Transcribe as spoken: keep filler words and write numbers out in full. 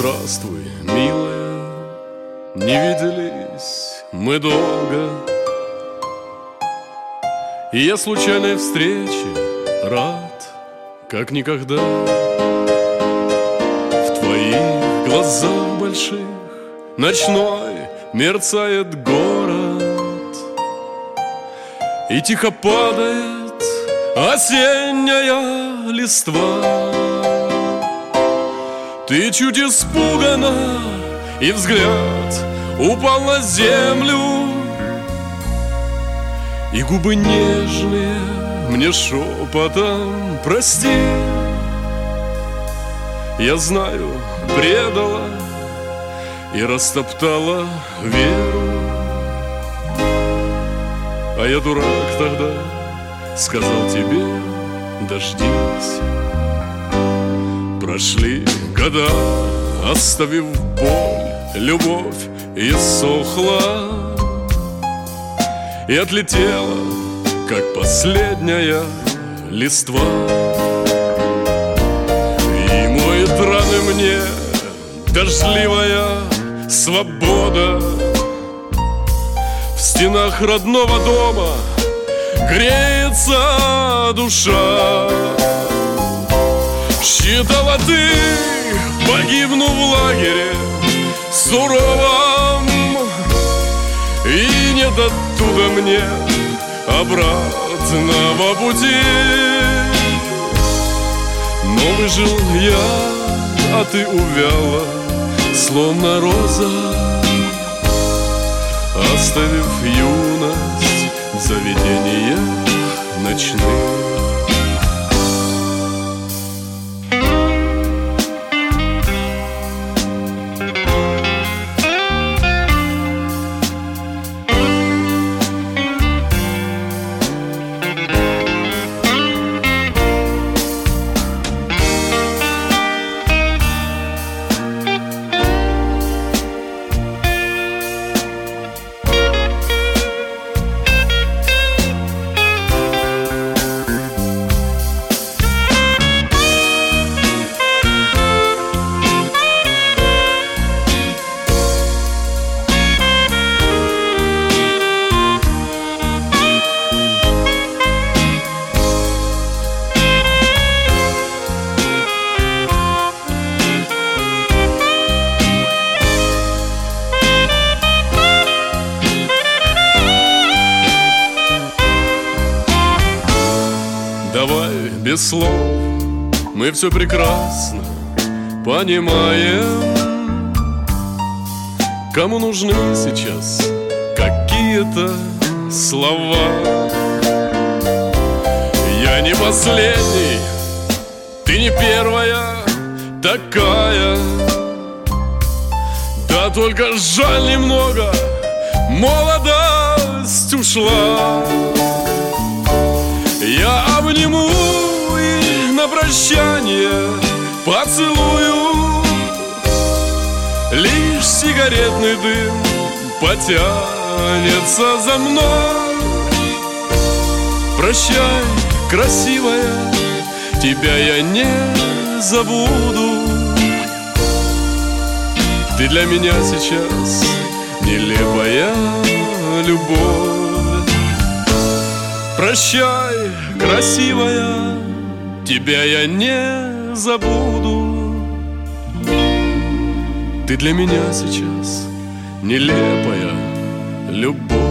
Здравствуй, милая, не виделись мы долго, и я случайной встрече рад, как никогда. В твоих глазах больших ночной мерцает город, и тихо падает осенняя листва. Ты чуть испугана, и взгляд упал на землю, и губы нежные мне шепотом прости. Я знаю, предала и растоптала веру, а я дурак тогда сказал тебе: дождись. Прошли года, оставив боль, любовь иссохла и отлетела, как последняя листва. И моет раны мне дождливая свобода. В стенах родного дома греется душа. Считала ты, погибну в лагере суровом, и нет оттуда мне обратного пути. Но выжил я, а ты увяла, словно роза, оставив юность в заведениях ночных. Давай без слов, мы все прекрасно понимаем. Кому нужны сейчас какие-то слова? Я не последний, ты не первая такая. Да только жаль немного, молодость ушла. Я обниму и на прощание поцелую, лишь сигаретный дым потянется за мной. Прощай, красивая, тебя я не забуду. Ты для меня сейчас нелепая любовь. Прощай, красивая, тебя я не забуду. Ты для меня сейчас нелепая любовь.